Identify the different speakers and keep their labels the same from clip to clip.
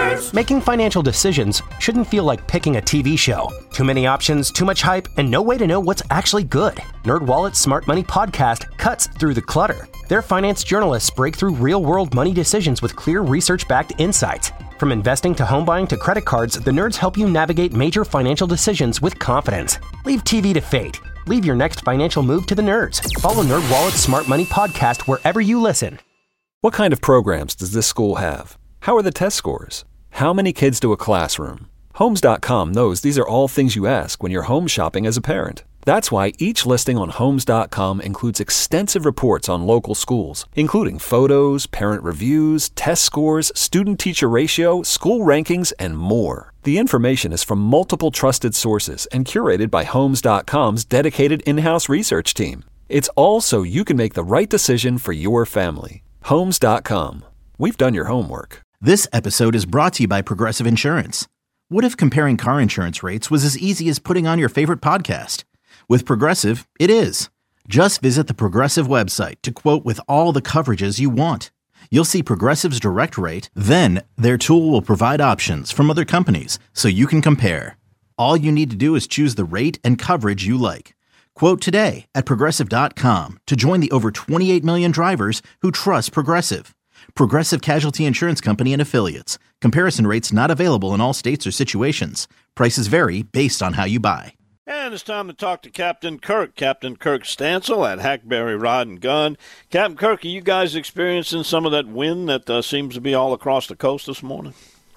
Speaker 1: Making financial decisions shouldn't feel like picking a TV show. Too many options, too much hype, and no way to know what's actually good. NerdWallet's Smart Money podcast cuts through the clutter. Their finance journalists break through real-world money decisions with clear research-backed insights. From investing to home buying to credit cards, the nerds help you navigate major financial decisions with confidence. Leave TV to fate. Leave your next financial move to the nerds. Follow NerdWallet's Smart Money podcast wherever you listen.
Speaker 2: What kind of programs does this school have? How are the test scores? How many kids do a classroom? Homes.com knows these are all things you ask when you're home shopping as a parent. That's why each listing on Homes.com includes extensive reports on local schools, including photos, parent reviews, test scores, student-teacher ratio, school rankings, and more. The information is from multiple trusted sources and curated by Homes.com's dedicated in-house research team. It's all so you can make the right decision for your family. Homes.com. We've done your homework.
Speaker 3: This episode is brought to you by Progressive Insurance. What if comparing car insurance rates was as easy as putting on your favorite podcast? With Progressive, it is. Just visit the Progressive website to quote with all the coverages you want. You'll see Progressive's direct rate, then their tool will provide options from other companies so you can compare. All you need to do is choose the rate and coverage you like. Quote today at Progressive.com to join the over 28 million drivers who trust Progressive. Progressive Casualty Insurance Company and Affiliates. Comparison rates not available in all states or situations. Prices vary based on how you buy.
Speaker 4: And it's time to talk to Captain Kirk Stansel at Hackberry Rod and Gun. Captain Kirk, are you guys experiencing some of that wind that seems to be all across the coast this morning?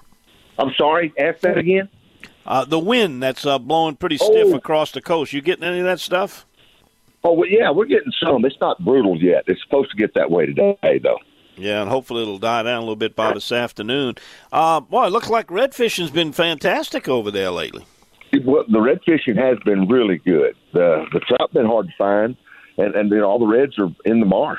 Speaker 5: I'm sorry, ask that again?
Speaker 4: The wind that's blowing pretty stiff across the coast. You getting any of that stuff?
Speaker 5: Oh, well, yeah, we're getting some. It's not brutal yet. It's supposed to get that way today, though.
Speaker 4: Yeah, and hopefully it'll die down a little bit by this afternoon. Boy, it looks like red fishing's been fantastic over there lately.
Speaker 5: Well, the red fishing has been really good. The trout been hard to find, and all the reds are in the marsh.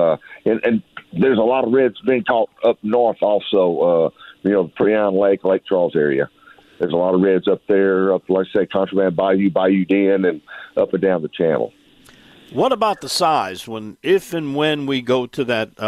Speaker 5: And there's a lot of reds being caught up north also, Preon Lake, Lake Charles area. There's a lot of reds up there, like I say, Contraband Bayou, Bayou Den, and up and down the channel.
Speaker 4: What about the size? If and when we go to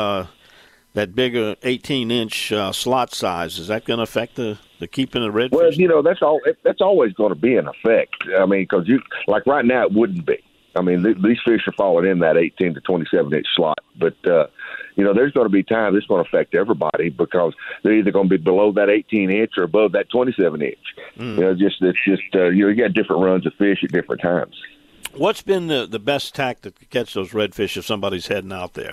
Speaker 4: that bigger 18-inch slot size, is that going to affect the keeping of redfish?
Speaker 5: Well, that's always going to be an effect. I mean, because like right now it wouldn't be. I mean, these fish are falling in that 18 to 27-inch slot. But, there's going to be times it's going to affect everybody because they're either going to be below that 18-inch or above that 27-inch. You got different runs of fish at different times.
Speaker 4: What's been the best tactic to catch those redfish if somebody's heading out there?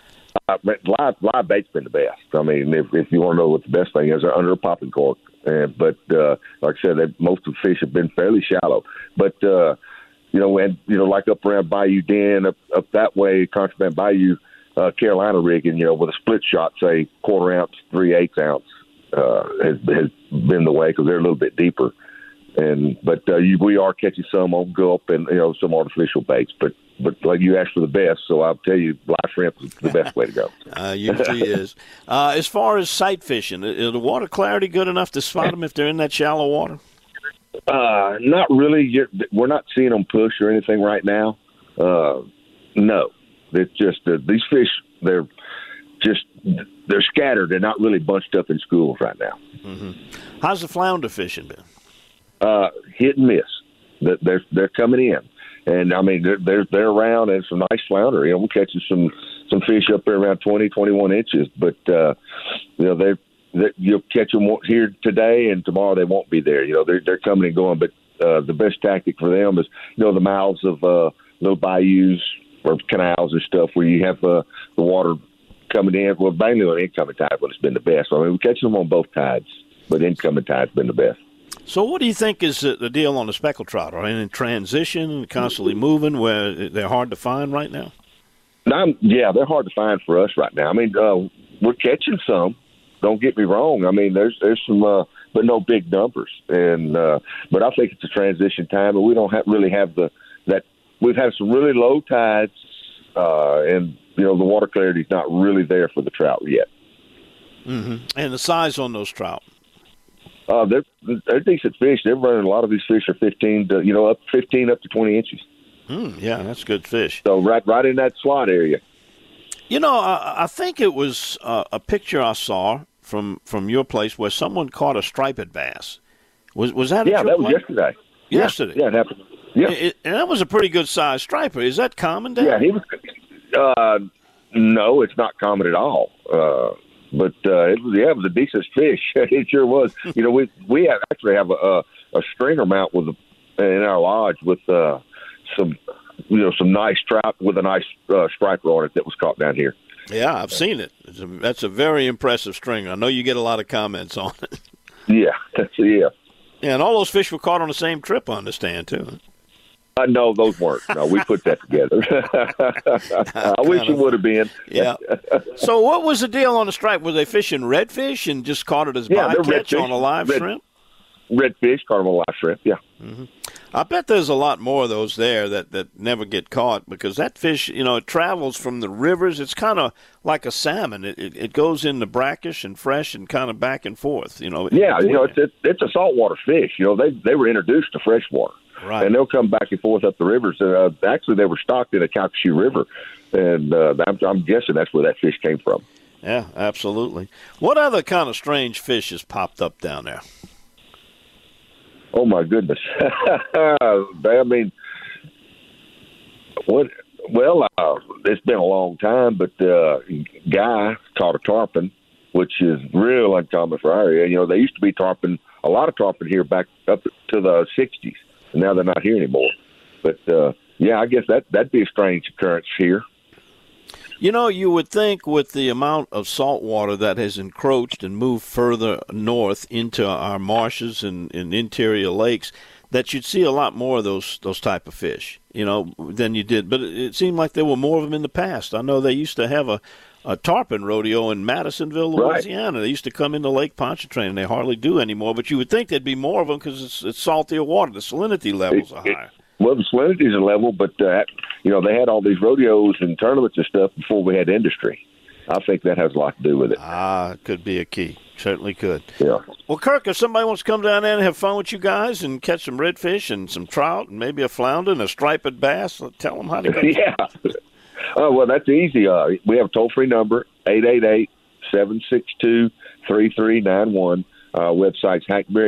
Speaker 5: Live bait's been the best. I mean, if you want to know what the best thing is, they're under a popping cork. But like I said, most of the fish have been fairly shallow. But like up around Bayou Den, up that way, Contraband Bayou, Carolina rigging, with a split shot, say 1/4 ounce, 3/8 ounce, has been the way because they're a little bit deeper. But we are catching some on gulp and some artificial baits, but like you asked for the best, so I'll tell you, live shrimp is the best way to go.
Speaker 4: Usually is. As far as sight fishing, is the water clarity good enough to spot them if they're in that shallow water?
Speaker 5: Not really. We're not seeing them push or anything right now. No, it's just these fish. They're scattered. They're not really bunched up in schools right now.
Speaker 4: Mm-hmm. How's the flounder fishing been?
Speaker 5: Hit and miss. They're coming in, and I mean they're around, and some nice flounder. We're catching some fish up there around 20, 21 inches, but you'll catch them here today, and tomorrow they won't be there. They're coming and going, but the best tactic for them is the mouths of little bayous or canals and stuff where you have the water coming in. Well, mainly on incoming tide when it's been the best. I mean, we're catching them on both tides, but incoming tide's been the best.
Speaker 4: So what do you think is the deal on the speckled trout? Are they in transition, constantly moving, where they're hard to find right now?
Speaker 5: Yeah, they're hard to find for us right now. I mean, we're catching some. Don't get me wrong. I mean, there's some, but no big numbers. And but I think it's a transition time, and we don't really have that. We've had some really low tides, and the water clarity's not really there for the trout yet.
Speaker 4: Mm-hmm. And the size on those trout?
Speaker 5: They're decent fish. They're running. A lot of these fish are 15 to 20 inches.
Speaker 4: Yeah, that's good fish.
Speaker 5: So right in that slot area.
Speaker 4: I think it was a picture I saw from your place where someone caught a striped bass. Was that?
Speaker 5: Yeah, that was yesterday.
Speaker 4: Yesterday.
Speaker 5: Yeah, it happened. Yeah,
Speaker 4: and that was a pretty good sized striper. Is that common, Dan?
Speaker 5: Yeah, he was. No, it's not common at all. But it was a decent fish. It sure was. You know, we actually have a stringer mount in our lodge with some nice trout with a nice striper on it that was caught down here.
Speaker 4: Yeah, I've seen it. That's a very impressive stringer. I know you get a lot of comments on it.
Speaker 5: Yeah, yeah.
Speaker 4: Yeah, and all those fish were caught on the same trip, I understand, too.
Speaker 5: No, those weren't. No, we put that together. I wish it would have been.
Speaker 4: Yeah. So what was the deal on the stripe? Were they fishing redfish and just caught it as bycatch on a live shrimp?
Speaker 5: Redfish, caught them on live shrimp, yeah.
Speaker 4: Mm-hmm. I bet there's a lot more of those there that never get caught because that fish, it travels from the rivers. It's kind of like a salmon. It goes into brackish and fresh and kind of back and forth,
Speaker 5: Yeah, it's a saltwater fish. They were introduced to freshwater.
Speaker 4: Right.
Speaker 5: And they'll come back and forth up the rivers. Actually, they were stocked in the Calcasieu River, and I'm guessing that's where that fish came from.
Speaker 4: Yeah, absolutely. What other kind of strange fish has popped up down there?
Speaker 5: Oh, my goodness. I mean, what? Well, it's been a long time, but Guy caught a tarpon, which is real uncommon for our area. They used to be a lot of tarpon here back up to the 60s. Now they're not here anymore. But, I guess that'd be a strange occurrence here.
Speaker 4: You would think with the amount of salt water that has encroached and moved further north into our marshes and interior lakes that you'd see a lot more of those type of fish, than you did. But it seemed like there were more of them in the past. I know they used to have a tarpon rodeo in Madisonville, Louisiana. Right. They used to come into Lake Pontchartrain, and they hardly do anymore. But you would think there'd be more of them because it's saltier water. The salinity levels are higher.
Speaker 5: Well, the salinity's a level, but, they had all these rodeos and tournaments and stuff before we had industry. I think that has a lot to do with it.
Speaker 4: It could be a key. Certainly could.
Speaker 5: Yeah.
Speaker 4: Well, Kirk, if somebody wants to come down there and have fun with you guys and catch some redfish and some trout and maybe a flounder and a striped bass, tell them how to get
Speaker 5: Yeah. Oh, well, that's easy. We have a toll-free number, 888-762-3391. Website's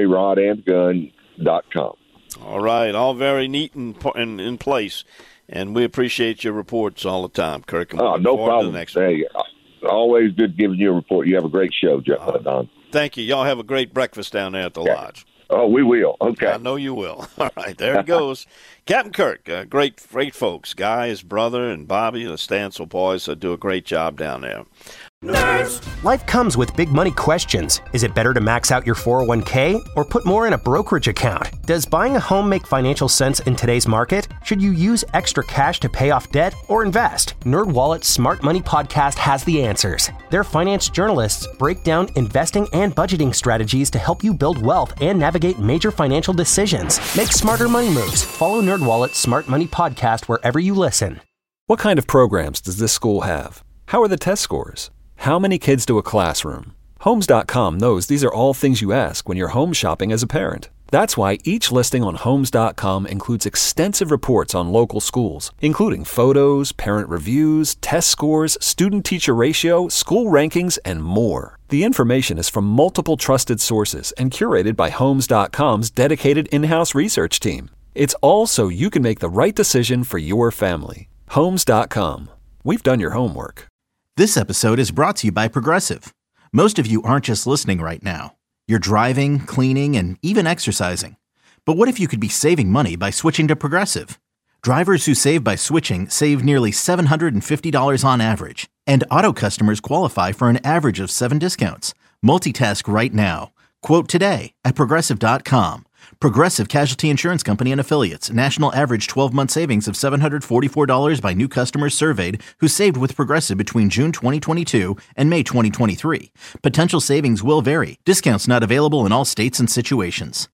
Speaker 5: hackberryrodandgun.com.
Speaker 4: All right. All very neat and in place. And we appreciate your reports all the time, Kirk.
Speaker 5: No problem. Hey, always good giving you a report. You have a great show, Don.
Speaker 4: Thank you. Y'all have a great breakfast down there at the lodge.
Speaker 5: Oh, we will. Okay.
Speaker 4: I know you will. All right, there it goes. Captain Kirk, great folks. Guy, his brother, and Bobby, the Stansel boys, do a great job down there.
Speaker 1: Nerds. Life comes with big money questions. Is it better to max out your 401k or put more in a brokerage account? Does buying a home make financial sense in today's market? Should you use extra cash to pay off debt or invest? NerdWallet's Smart Money Podcast has the answers. Their finance journalists break down investing and budgeting strategies to help you build wealth and navigate major financial decisions. Make smarter money moves. Follow NerdWallet's Smart Money Podcast wherever you listen.
Speaker 2: What kind of programs does this school have? How are the test scores? How many kids do a classroom? Homes.com knows these are all things you ask when you're home shopping as a parent. That's why each listing on Homes.com includes extensive reports on local schools, including photos, parent reviews, test scores, student-teacher ratio, school rankings, and more. The information is from multiple trusted sources and curated by Homes.com's dedicated in-house research team. It's all so you can make the right decision for your family. Homes.com. We've done your homework.
Speaker 3: This episode is brought to you by Progressive. Most of you aren't just listening right now. You're driving, cleaning, and even exercising. But what if you could be saving money by switching to Progressive? Drivers who save by switching save nearly $750 on average. And auto customers qualify for an average of 7 discounts. Multitask right now. Quote today at Progressive.com. Progressive Casualty Insurance Company and Affiliates. National average 12-month savings of $744 by new customers surveyed who saved with Progressive between June 2022 and May 2023. Potential savings will vary. Discounts not available in all states and situations.